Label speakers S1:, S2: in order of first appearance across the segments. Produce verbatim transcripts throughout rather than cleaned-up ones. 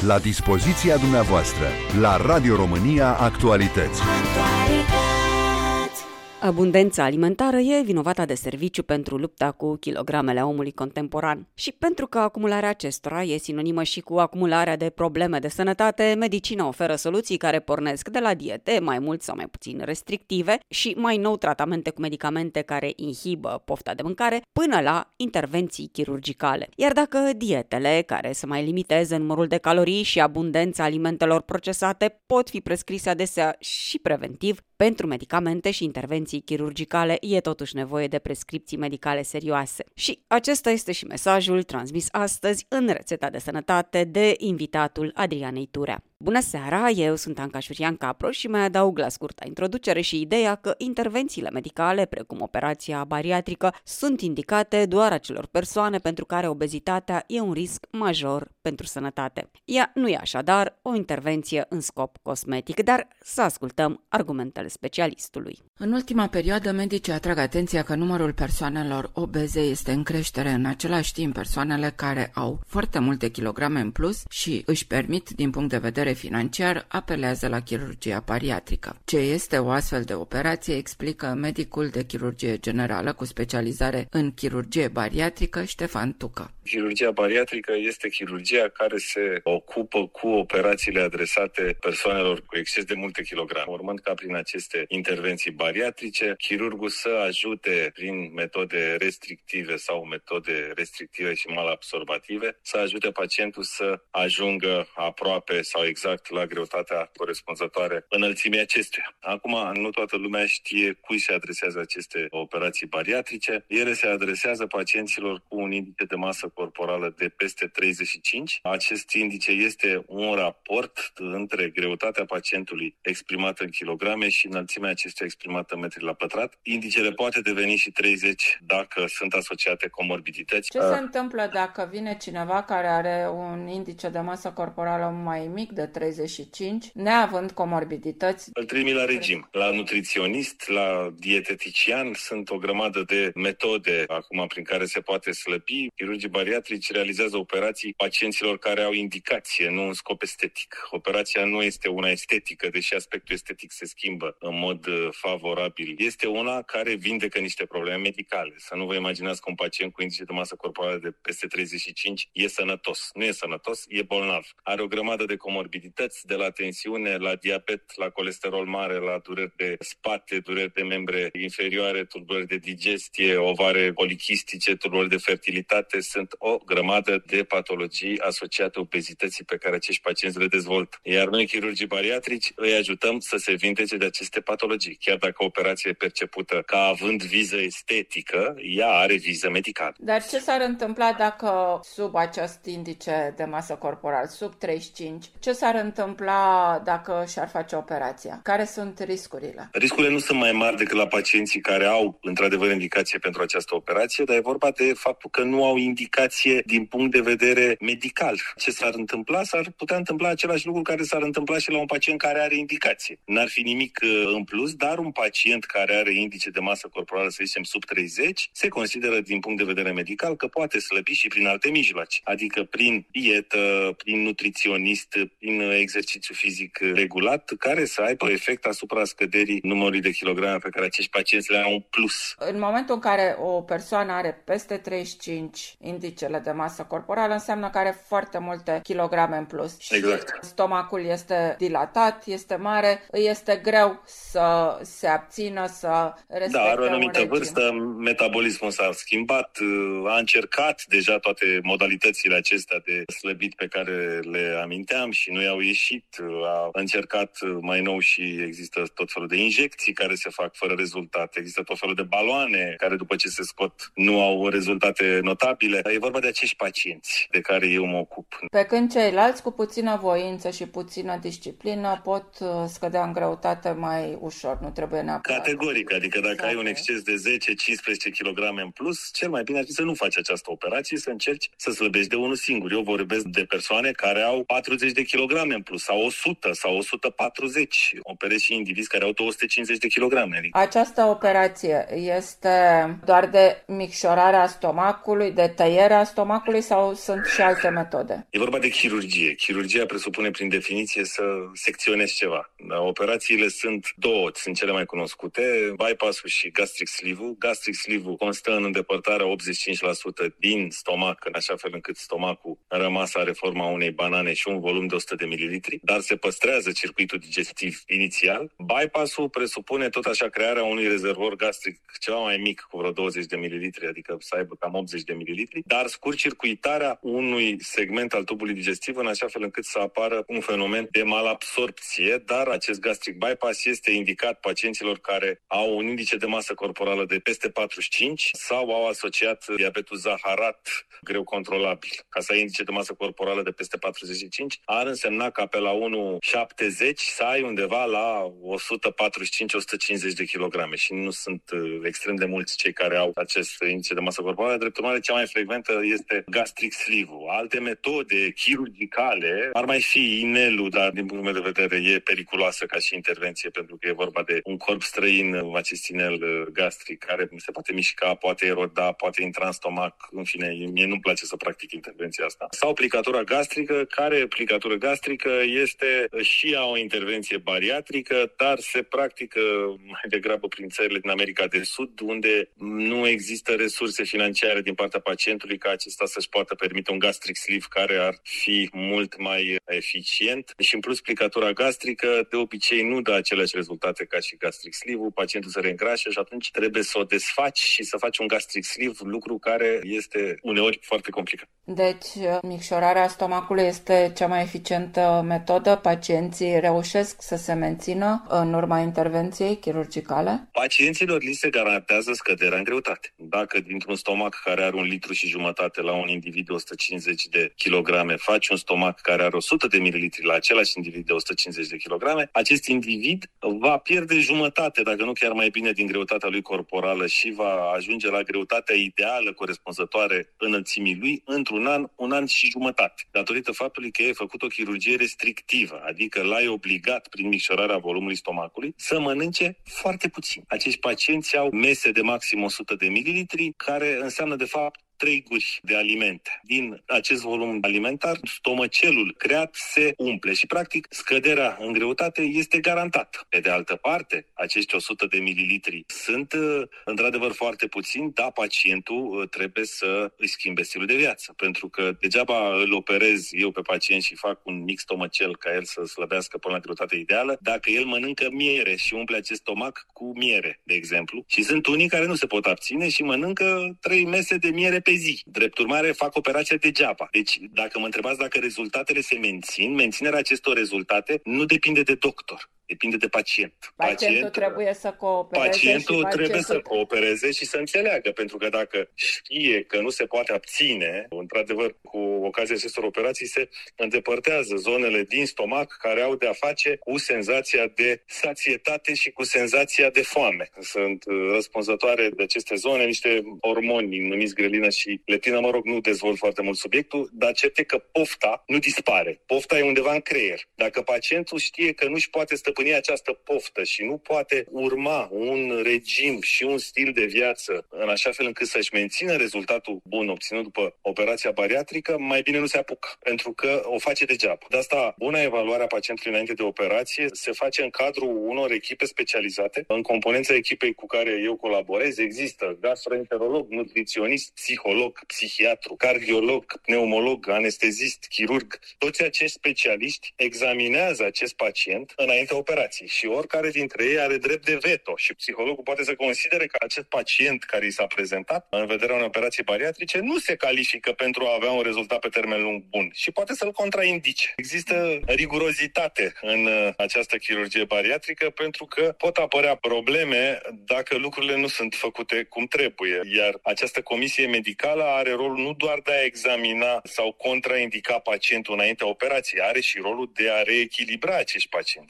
S1: La dispoziția dumneavoastră, la Radio România Actualități.
S2: Abundența alimentară e vinovata de serviciu pentru lupta cu kilogramele omului contemporan. Și pentru că acumularea acestora e sinonimă și cu acumularea de probleme de sănătate, medicina oferă soluții care pornesc de la diete mai mult sau mai puțin restrictive și mai nou tratamente cu medicamente care inhibă pofta de mâncare, până la intervenții chirurgicale. Iar dacă dietele, care să mai limiteze numărul de calorii și abundența alimentelor procesate, pot fi prescrise adesea și preventiv, pentru medicamente și intervenții chirurgicale e totuși nevoie de prescripții medicale serioase. Și acesta este și mesajul transmis astăzi în Rețeta de Sănătate de invitatul Adrianei Turea. Bună seara, eu sunt Anca Șurian Capro și mai adaug la scurta introducere și ideea că intervențiile medicale, precum operația bariatrică, sunt indicate doar acelor persoane pentru care obezitatea e un risc major pentru sănătate. Ea nu e așadar o intervenție în scop cosmetic, dar să ascultăm argumentele specialistului.
S3: În ultima perioadă, medicii atrag atenția că numărul persoanelor obeze este în creștere, în același timp persoanele care au foarte multe kilograme în plus și își permit din punct de vedere financiar apelează la chirurgia bariatrică. Ce este o astfel de operație explică medicul de chirurgie generală cu specializare în chirurgie bariatrică Ștefan Tucă.
S4: Chirurgia bariatrică este chirurgia care se ocupă cu operațiile adresate persoanelor cu exces de multe kilograme. Urmând ca prin aceste intervenții bariatrice, chirurgul să ajute prin metode restrictive sau metode restrictive și malabsorbative, să ajute pacientul să ajungă aproape sau exact la greutatea corespunzătoare înălțimii acestuia. Acum, nu toată lumea știe cui se adresează aceste operații bariatrice. Ele se adresează pacienților cu un indice de masă corporală de peste treizeci și cinci. Acest indice este un raport între greutatea pacientului exprimată în kilograme și înălțimea acestuia exprimată în metri la pătrat. Indicele poate deveni și treizeci dacă sunt asociate comorbidități.
S3: Ce se întâmplă dacă vine cineva care are un indice de masă corporală mai mic de treizeci și cinci, neavând comorbidități?
S4: Îl trimi la regim, la nutriționist, la dietetician. Sunt o grămadă de metode acum prin care se poate slăbi. Chirurgii bariatrici realizează operații pacienților care au indicație, nu în scop estetic. Operația nu este una estetică, deși aspectul estetic se schimbă în mod favorabil. Este una care vindecă niște probleme medicale. Să nu vă imaginați că un pacient cu indice de masă corporală de peste treizeci și cinci e sănătos. Nu e sănătos, e bolnav. Are o grămadă de comorbidități, de la tensiune, la diabet, la colesterol mare, la dureri de spate, dureri de membre inferioare, tulburări de digestie, ovare polichistice, tulburări de fertilitate. Sunt o grămadă de patologii asociate obezității pe care acești pacienți le dezvoltă. Iar noi, chirurgii bariatrici, îi ajutăm să se vindece de aceste patologii. Chiar dacă operația e percepută ca având viză estetică, ea are viză medicală.
S3: Dar ce s-ar întâmpla dacă sub acest indice de masă corporală, sub treizeci și cinci, ce s-ar întâmpla dacă și-ar face operația? Care sunt riscurile?
S4: Riscurile nu sunt mai mari decât la pacienții care au, într-adevăr, indicație pentru această operație, dar e vorba de faptul că nu au indicație din punct de vedere medical. Ce s-ar întâmpla? S-ar putea întâmpla același lucru care s-ar întâmpla și la un pacient care are indicație. N-ar fi nimic în plus, dar un pacient care are indice de masă corporală, să zicem, sub treizeci, se consideră din punct de vedere medical că poate slăbi și prin alte mijloace, adică prin dietă, prin nutriționist, prin exercițiu fizic regulat, care să aibă efect asupra scăderii numărului de kilograme pe care acești pacienți le au în plus.
S3: În momentul în care o persoană are peste treizeci și cinci indicele de masă corporală, înseamnă că are foarte multe kilograme în plus.
S4: Exact.
S3: Și stomacul este dilatat, este mare, îi este greu să se abțină, să respecte.
S4: Da, are o anumită
S3: regim.
S4: vârstă, metabolismul s-a schimbat, a încercat deja toate modalitățile acestea de slăbit pe care le aminteam și nu i-au ieșit. A încercat mai nou și există tot felul de injecții care se fac fără rezultat. Există tot felul de baloane care după ce se scot nu au rezultate notabile. E vorba de acești pacienți de care eu mă ocup.
S3: Pe când ceilalți cu puțină voință și puțină disciplină pot scădea în greutate mai ușor, nu trebuie neapărat.
S4: Categoric, adică dacă exact. ai un exces de zece cincisprezece kilograme în plus, cel mai bine ar fi să nu faci această operație, să încerci să slăbești de unul singur. Eu vorbesc de persoane care au patruzeci de kilograme kilograme în plus, sau o sută, sau o sută patruzeci. Operezi și indivizi care au două sute cincizeci de kilograme.
S3: Această operație este doar de micșorarea stomacului, de tăierea stomacului sau sunt și alte metode?
S4: E vorba de chirurgie. Chirurgia presupune prin definiție să secționezi ceva. Operațiile sunt două, sunt cele mai cunoscute, bypass-ul și gastric sleeve-ul. Gastric sleeve-ul constă în îndepărtarea optzeci și cinci la sută din stomac, în așa fel încât stomacul rămas are forma unei banane și un volum de o sută de mililitri, dar se păstrează circuitul digestiv inițial. Bypass-ul presupune tot așa crearea unui rezervor gastric ceva mai mic, cu vreo douăzeci de mililitri, adică să aibă cam optzeci de mililitri, dar scurt-circuitarea unui segment al tubului digestiv în așa fel încât să apară un fenomen de malabsorpție, dar acest gastric bypass este indicat pacienților care au un indice de masă corporală de peste patruzeci și cinci sau au asociat diabetul zaharat greu controlabil. Ca să ai indice de masă corporală de peste patruzeci și cinci, ar însemna ca pe la unu virgulă șaptezeci să ai undeva la o sută patruzeci și cinci - o sută cincizeci de kilograme și nu sunt extrem de mulți cei care au acest indice de masă corporală. Drept urmare, cea mai frecventă este gastric sleeve-ul. Alte metode chirurgicale ar mai fi inelul, dar din punctul meu de vedere e periculoasă ca și intervenție, pentru că e vorba de un corp străin, acest inel gastric, care se poate mișca, poate eroda, poate intra în stomac, în fine, mie nu-mi place să practic intervenția asta. Sau plicatura gastrică, care plicatură gastrică este și ea o intervenție bariatrică, dar se practică mai degrabă prin țările din America de Sud, unde nu există resurse financiare din partea pacientului ca acesta să-și poată permite un gastric sleeve care ar fi mult mai eficient. Și în plus, plicatura gastrică de obicei nu dă aceleași rezultate ca și gastric sleeve-ul, pacientul se reîngrașă și atunci trebuie să o desfaci și să faci un gastric sleeve, lucru care este uneori foarte complicat.
S3: Deci, micșorarea stomacului este cea mai eficientă metodă? Pacienții reușesc să se mențină în urma intervenției chirurgicale?
S4: Pacienților li se garantează scăderea în greutate. Dacă dintr-un stomac care are un litru și jumătate la un individ de o sută cincizeci de kilograme faci un stomac care are o sută de mililitri la același individ de o sută cincizeci de kilograme, acest individ va pierde jumătate, dacă nu chiar mai bine, din greutatea lui corporală și va ajunge la greutatea ideală corespunzătoare înălțimii lui într-un an, un an și jumătate, datorită faptului că e făcut o chirurgie restrictivă, adică l-ai obligat prin micșorarea volumului stomacului să mănânce foarte puțin. Acești pacienți au mese de maxim o sută de mililitri, care înseamnă de fapt trei guri de alimente. Din acest volum alimentar, stomacelul creat se umple și, practic, scăderea în greutate este garantată. Pe de altă parte, acești o sută de mililitri sunt, într-adevăr, foarte puțini, dar pacientul trebuie să își schimbe stilul de viață. Pentru că degeaba îl operez eu pe pacient și fac un mic stomacel ca el să slăbească până la greutate ideală, dacă el mănâncă miere și umple acest stomac cu miere, de exemplu. Și sunt unii care nu se pot abține și mănâncă trei mese de miere pe zi. Drept urmare, fac operația degeaba. Deci, dacă mă întrebați dacă rezultatele se mențin, menținerea acestor rezultate nu depinde de doctor. Depinde de pacient.
S3: Pacientul Pacient, trebuie să coopereze
S4: Pacientul
S3: și
S4: trebuie
S3: pacientul...
S4: să coopereze și să înțeleagă, pentru că dacă știe că nu se poate abține, într-adevăr, cu ocazia acestor operații se îndepărtează zonele din stomac care au de-a face cu senzația de sațietate și cu senzația de foame. Sunt răspunzătoare de aceste zone niște hormoni numiți grelină și leptină, mă rog, nu dezvolt foarte mult subiectul, dar cert e că pofta nu dispare. Pofta e undeva în creier. Dacă pacientul știe că nu-și poate stăpâni această poftă și nu poate urma un regim și un stil de viață în așa fel încât să-și mențină rezultatul bun obținut după operația bariatrică, mai bine nu se apucă, pentru că o face degeaba. De asta, buna evaluare a pacientului înainte de operație se face în cadrul unor echipe specializate. În componența echipei cu care eu colaborez există gastroenterolog, nutriționist, psiholog, psihiatru, cardiolog, pneumolog, anestezist, chirurg. Toți acești specialiști examinează acest pacient înainte operații și oricare dintre ei are drept de veto și psihologul poate să considere că acest pacient care i s-a prezentat în vederea unei operații bariatrice nu se califică pentru a avea un rezultat pe termen lung bun și poate să-l contraindice. Există rigurozitate în această chirurgie bariatrică pentru că pot apărea probleme dacă lucrurile nu sunt făcute cum trebuie, iar această comisie medicală are rolul nu doar de a examina sau contraindica pacientul înaintea operației, are și rolul de a reechilibra acești pacienți. Pentru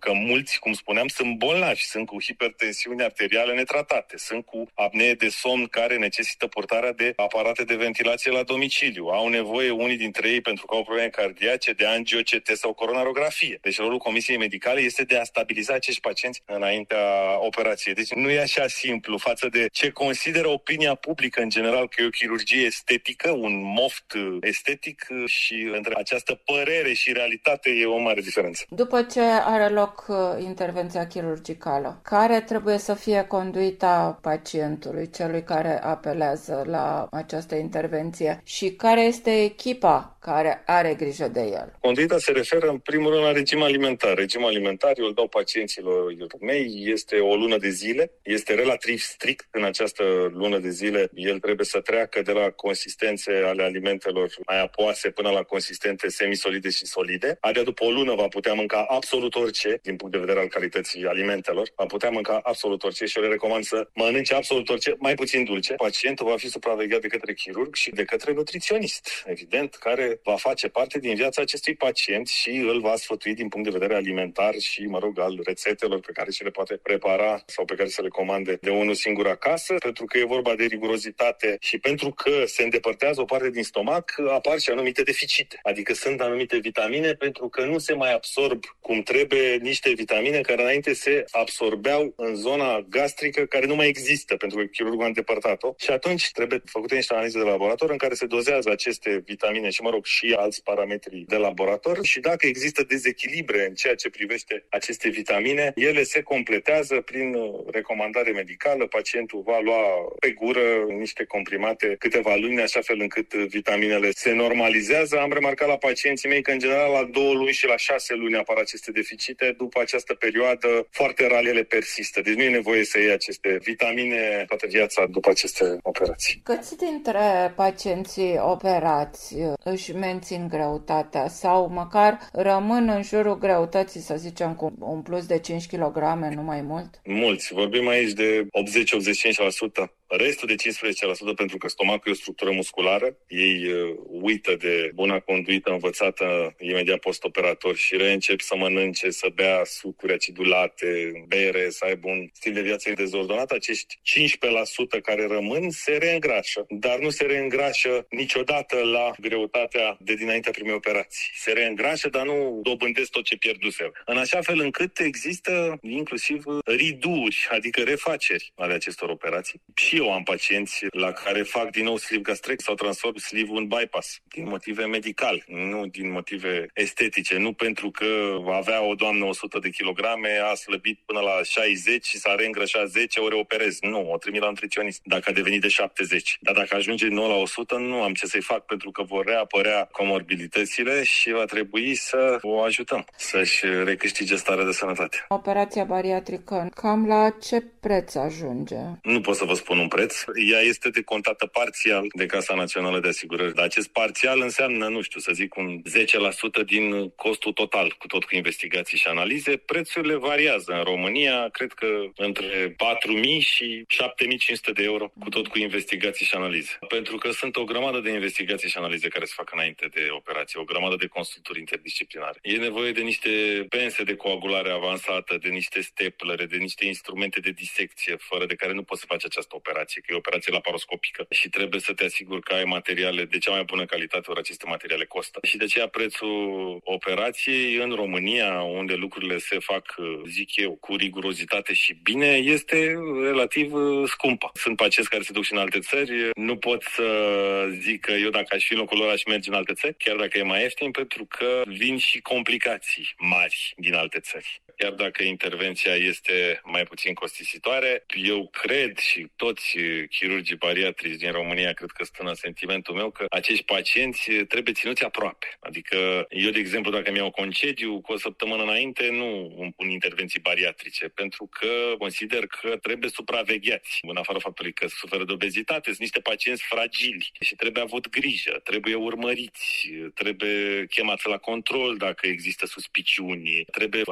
S4: că mulți, cum spuneam, sunt bolnavi, sunt cu hipertensiune arterială netratate, sunt cu apnee de somn care necesită purtarea de aparate de ventilație la domiciliu. Au nevoie unii dintre ei, pentru că au probleme cardiace, de angio-C T sau coronarografie. Deci rolul Comisiei Medicale este de a stabiliza acești pacienți înaintea operației. Deci nu e așa simplu față de ce consideră opinia publică în general că e o chirurgie estetică, un moft estetic, și între această părere și realitate e o mare diferență.
S3: După ce are loc intervenția chirurgicală, care trebuie să fie conduita pacientului, celui care apelează la această intervenție, și care este echipa care are grijă de el?
S4: Conduita se referă în primul rând la regim alimentar. Regimul alimentar eu îl dau pacienților mei, este o lună de zile, este relativ strict în această lună de zile. El trebuie să treacă de la consistențe ale alimentelor mai apoase până la consistențe semisolide și solide. Adică după o lună va putea mânca absolut orice, din punct de vedere al calității alimentelor, va putea mânca absolut orice și eu le recomand să mănânce absolut orice, mai puțin dulce. Pacientul va fi supravegheat de către chirurg și de către nutriționist, evident, care va face parte din viața acestui pacient și îl va sfătui din punct de vedere alimentar și, mă rog, al rețetelor pe care și le poate prepara sau pe care să le comande de unul singur acasă, pentru că e vorba de rigurozitate și pentru că se îndepărtează o parte din stomac, apar și anumite deficite. Adică sunt anumite vitamine pentru că nu se mai absorb cum trebuie niște vitamine care înainte se absorbeau în zona gastrică, care nu mai există pentru că chirurgul a îndepărtat-o și atunci trebuie făcute niște analize de laborator în care se dozează aceste vitamine și, mă rog, și alți parametri de laborator și dacă există dezechilibre în ceea ce privește aceste vitamine, ele se completează prin recomandare medicală. Pacientul va lua pe gură niște comprimate câteva luni, așa fel încât vitaminele se normalizează. Am remarcat la pacienții mei că, în general, la două luni și la șase luni apar aceste deficite. După această perioadă, foarte rar ele persistă. Deci nu e nevoie să iei aceste vitamine toată viața după aceste operații.
S3: Câți dintre pacienții operați își mențin greutatea sau măcar rămân în jurul greutății, să zicem, cu un plus de cinci kilograme, nu mai mult?
S4: Mulți. Vorbim aici de optzeci la optzeci și cinci la sută. Restul de cincisprezece la sută pentru că stomacul e o structură musculară. Ei uh, uită de buna conduită învățată imediat postoperator și reîncep să mănânce, să bea sucuri acidulate, bere, să aibă un stil de viață dezordonat. Acești cincisprezece la sută care rămân se reîngrașă, dar nu se reîngrașă niciodată la greutatea de dinaintea primei operații. Se reîngrașă, dar nu dobândesc tot ce pierduse. În așa fel încât există inclusiv riduri, adică refaceri ale acestor operații. Și eu am pacienți la care fac din nou sleeve gastrectomy sau transform sleeve-ul în bypass, din motive medicale, nu din motive estetice, nu pentru că avea o doamnă o sută de kilograme, a slăbit până la șaizeci și s-a reîngrășat zece, ori operez. Nu, o trimit la nutriționist dacă a devenit de șaptezeci. Dar dacă ajunge din nou la o sută, nu am ce să-i fac pentru că vor reapărea comorbilitățile și va trebui să o ajutăm să-și recâștige starea de sănătate.
S3: Operația bariatrică, cam la ce preț ajunge?
S4: Nu pot să vă spun un preț. Ea este decontată parțial de Casa Națională de Asigurări. Dar acest parțial înseamnă, nu știu, să zic, un zece la sută din costul total, cu tot cu investigații și analize. Prețurile variază în România, cred că între patru mii și șapte mii cinci sute de euro, cu tot cu investigații și analize. Pentru că sunt o grămadă de investigații și analize care se fac înainte de operație, o grămadă de consulturi interdisciplinare. E nevoie de niște pense de coagulare avansată, de niște steplere, de niște instrumente de disecție, fără de care nu poți să faci această operație, că e o operație laparoscopică și trebuie să te asiguri că ai materiale de cea mai bună calitate, ori aceste materiale costă. Și de aceea prețul operației în România, unde lucrurile se fac, zic eu, cu rigurozitate și bine, este relativ scumpă. Sunt pacienți care se duc și în alte țări. Nu pot să zic că eu, dacă aș fi în locul lor, aș merge în alte țări, chiar dacă e mai ieftin, pentru că vin și complicații mari din alte țări. Chiar dacă intervenția este mai puțin costisitoare, eu cred și toți chirurgii bariatrici din România cred că stână sentimentul meu că acești pacienți trebuie ținuți aproape. Adică eu, de exemplu, dacă mi-au concediu cu o săptămână înainte, nu îmi pun intervenții bariatrice, pentru că consider că trebuie supravegheați. În afară faptului că suferă de obezitate, sunt niște pacienți fragili și trebuie avut grijă, trebuie urmăriți, trebuie chemați la control dacă există suspiciuni, trebuie administrat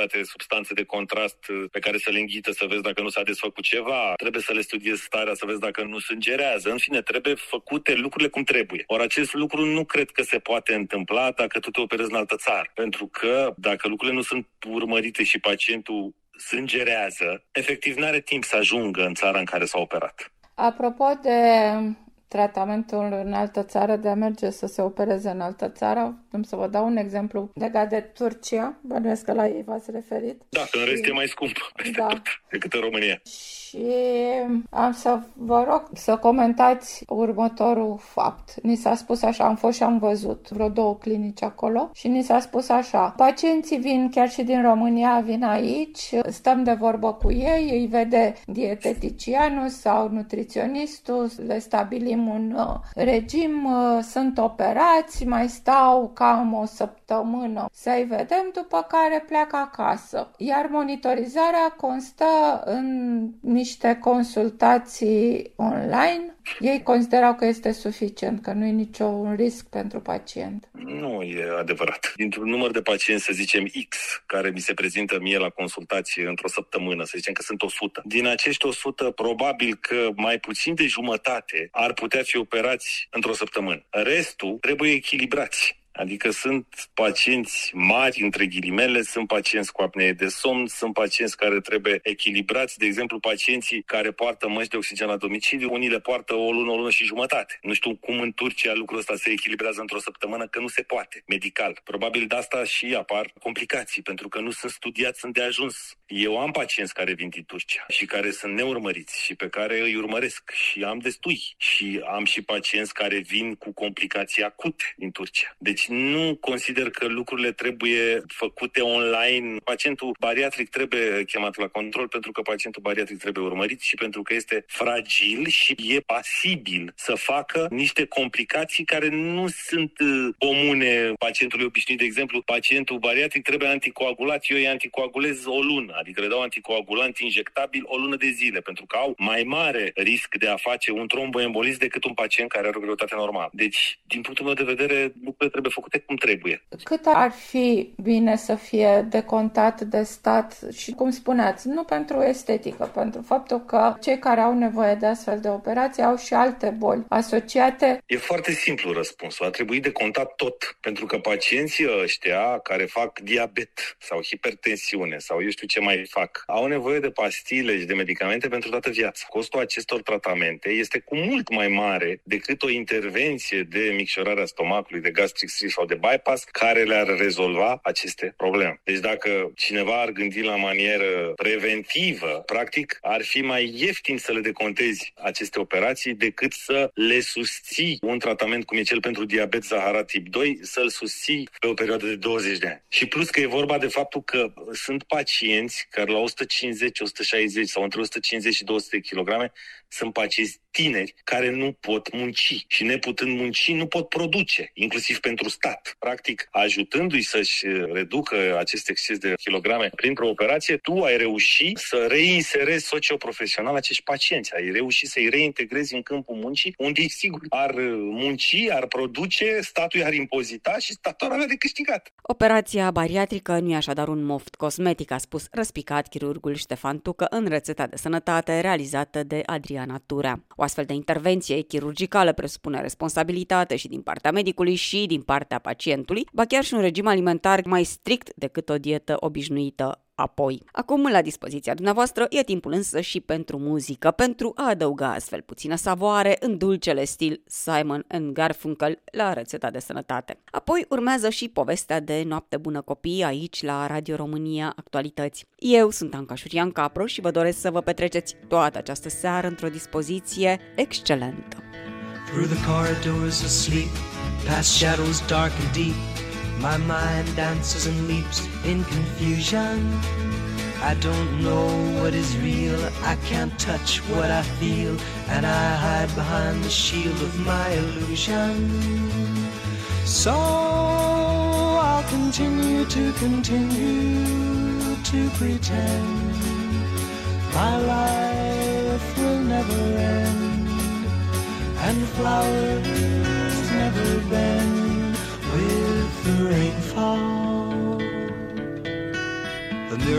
S4: toate substanțe de contrast pe care să le înghită să vezi dacă nu s-a desfăcut ceva, trebuie să le studiezi starea să vezi dacă nu sângerează, în fine, trebuie făcute lucrurile cum trebuie. Ori acest lucru nu cred că se poate întâmpla dacă tu te operezi în altă țară, pentru că dacă lucrurile nu sunt urmărite și pacientul sângerează, efectiv n-are timp să ajungă în țara în care s-a operat.
S5: Apropo de tratamentul în altă țară, de a merge să se opereze în altă țară, am să vă dau un exemplu legat de Turcia, bănuiesc că la ei v-ați referit.
S4: Da, și... în rest e mai scump da. tot, decât în România.
S5: Și am să vă rog să comentați următorul fapt. Ni s-a spus așa, am fost și am văzut vreo două clinici acolo și ni s-a spus așa, pacienții vin chiar și din România, vin aici, stăm de vorbă cu ei, îi vede dieteticianul sau nutriționistul, le stabilim un regim, sunt operați, mai stau cam o săptămână să-i vedem, după care pleacă acasă. Iar monitorizarea constă în niște consultații online. Ei considerau că este suficient, că nu e niciun risc pentru pacient.
S4: Nu e adevărat. Dintr-un număr de pacienți, să zicem X, care mi se prezintă mie la consultație într-o săptămână, să zicem că sunt o sută. Din acești o sută, probabil că mai puțin de jumătate ar putea fi operați într-o săptămână. Restul trebuie echilibrați. Adică sunt pacienți mari, între ghilimele, sunt pacienți cu apnee de somn, sunt pacienți care trebuie echilibrați, de exemplu pacienții care poartă măști de oxigen la domiciliu, unii le poartă o lună, o lună și jumătate. Nu știu cum în Turcia lucrul ăsta se echilibrează într-o săptămână, că nu se poate, medical. Probabil de asta și apar complicații, pentru că nu sunt studiați îndeajuns. Eu am pacienți care vin din Turcia și care sunt neurmăriți și pe care îi urmăresc și am destui. Și am și pacienți care vin cu complicații acute din Turcia. Deci nu consider că lucrurile trebuie făcute online. Pacientul bariatric trebuie chemat la control pentru că pacientul bariatric trebuie urmărit și pentru că este fragil și e pasibil să facă niște complicații care nu sunt comune pacientului obișnuit. De exemplu, pacientul bariatric trebuie anticoagulat, eu îi anticoagulez o lună, adică le dau anticoagulant injectabil o lună de zile, pentru că au mai mare risc de a face un tromboembolism decât un pacient care are o greutate normală. Deci, din punctul meu de vedere, lucrurile trebuie făcute cum trebuie.
S5: Cât ar fi bine să fie decontat de stat și, cum spuneați, nu pentru estetică, pentru faptul că cei care au nevoie de astfel de operații au și alte boli asociate?
S4: E foarte simplu răspunsul. A trebuit decontat tot, pentru că pacienții ăștia care fac diabet sau hipertensiune sau eu știu ce mai fac, au nevoie de pastile și de medicamente pentru toată viața. Costul acestor tratamente este cu mult mai mare decât o intervenție de micșorare a stomacului, de gastric sleeve sau de bypass care le-ar rezolva aceste probleme. Deci dacă cineva ar gândi la manieră preventivă, practic ar fi mai ieftin să le decontezi aceste operații decât să le susții un tratament cum e cel pentru diabet zaharat tip doi, să-l susții pe o perioadă de douăzeci de ani. Și plus că e vorba de faptul că sunt pacienți care la o sută cincizeci - o sută șaizeci sau între o sută cincizeci și două sute de kilograme sunt pacienți tineri care nu pot munci și neputând munci nu pot produce, inclusiv pentru stat. Practic, ajutându-i să-și reducă acest exces de kilograme printr-o operație, tu ai reușit să reinserezi socioprofesional acești pacienți. Ai reușit să-i reintegrezi în câmpul muncii, unde, sigur, ar munci, ar produce, statul ar impozita și statul ar avea de câștigat.
S2: Operația bariatrică nu e așadar un moft cosmetic, a spus răspicat chirurgul Ștefan Tucă în rețeta de sănătate realizată de Adriana Turea. O astfel de intervenție chirurgicală presupune responsabilitate și din partea medicului și din partea pacientului, ba chiar și un regim alimentar mai strict decât o dietă obișnuită apoi. Acum, la dispoziția dumneavoastră, e timpul însă și pentru muzică, pentru a adăuga astfel puțină savoare în dulcele stil Simon and Garfunkel la rețeta de sănătate. Apoi urmează și povestea de Noapte bună copii aici la Radio România Actualități. Eu sunt Anca Șurian Capro și vă doresc să vă petreceți toată această seară într-o dispoziție excelentă.
S6: Through the corridors asleep, past shadows dark and deep, my mind dances and leaps in confusion. I don't know what is real, I can't touch what I feel, and I hide behind the shield of my illusion. So I'll continue to continue to pretend my life will never end, and flowers never bend with the rainfall. The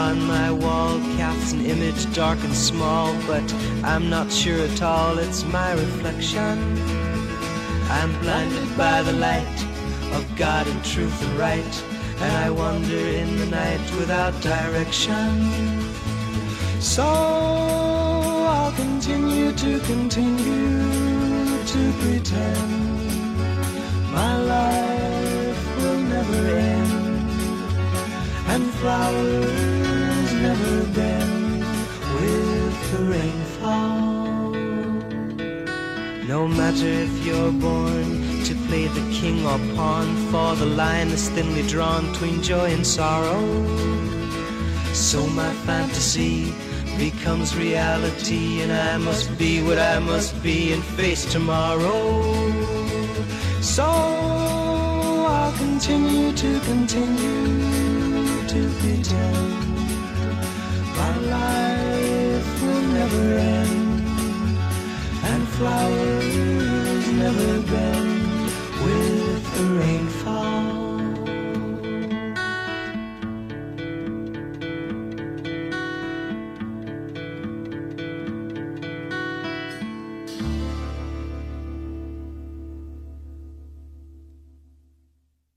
S6: on my wall casts an image dark and small, but I'm not sure at all it's my reflection. I'm blinded by the light of God and truth and right, and I wander in the night without direction. So I'll continue to continue to pretend my life will never end, and flowers never bend with the rainfall. No matter if you're born to play the king or pawn, for the line is thinly drawn between joy and sorrow. So my fantasy becomes reality, and I must be what I must be and face tomorrow. So I'll continue to continue to pretend my life